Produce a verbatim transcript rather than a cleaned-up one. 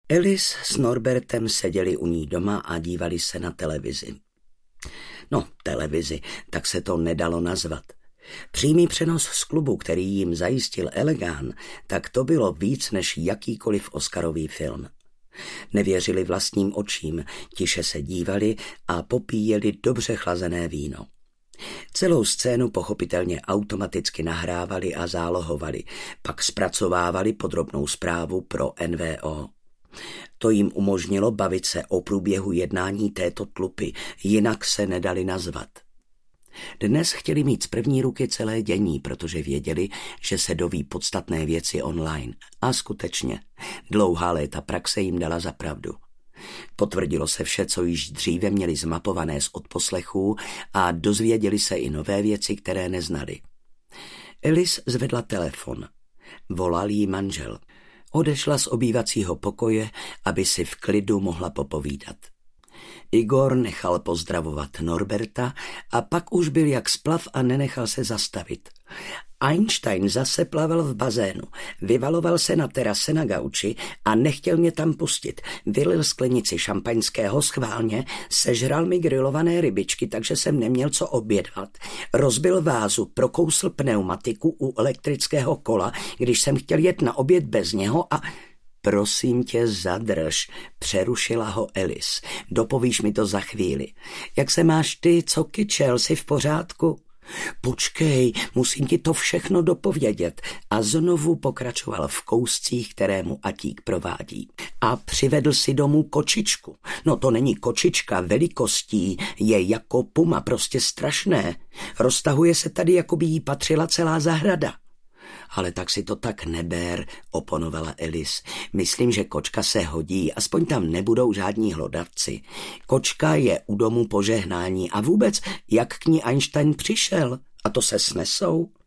Alice s Norbertem seděli u ní doma a dívali se na televizi. No, televizi, tak se to nedalo nazvat. Přímý přenos z klubu, který jim zajistil Elegán, tak to bylo víc než jakýkoliv oscarový film. Nevěřili vlastním očím, tiše se dívali a popíjeli dobře chlazené víno. Celou scénu pochopitelně automaticky nahrávali a zálohovali, pak zpracovávali podrobnou zprávu pro N V O. To jim umožnilo bavit se o průběhu jednání této tlupy, jinak se nedali nazvat. Dnes chtěli mít z první ruky celé dění, protože věděli, že se doví podstatné věci online. A skutečně, dlouhá léta praxe jim dala za pravdu. Potvrdilo se vše, co již dříve měli zmapované z odposlechů a dozvěděli se i nové věci, které neznali. Alice zvedla telefon. Volal jí manžel. Odešla z obývacího pokoje, aby si v klidu mohla popovídat. Igor nechal pozdravovat Norberta a pak už byl jak splav a nenechal se zastavit. Einstein zase plaval v bazénu, vyvaloval se na terase na gauči a nechtěl mě tam pustit. Vylil sklenici šampaňského schválně, sežral mi grilované rybičky, takže jsem neměl co obědvat. Rozbil vázu, prokousl pneumatiku u elektrického kola, když jsem chtěl jet na oběd bez něho a... Prosím tě, zadrž, přerušila ho Alice. Dopovíš mi to za chvíli. Jak se máš ty, co kyčel, jsi v pořádku? Počkej, musím ti to všechno dopovědět. A znovu pokračoval v kouscích, kterému Atík provádí. A přivedl si domů kočičku. No to není kočička, velikostí je jako puma, prostě strašné. Roztahuje se tady, jako by jí patřila celá zahrada. Ale tak si to tak neber, oponovala Alice. Myslím, že kočka se hodí, aspoň tam nebudou žádní hlodavci. Kočka je u domu požehnání a vůbec, jak k ní Einstein přišel, a to se snesou.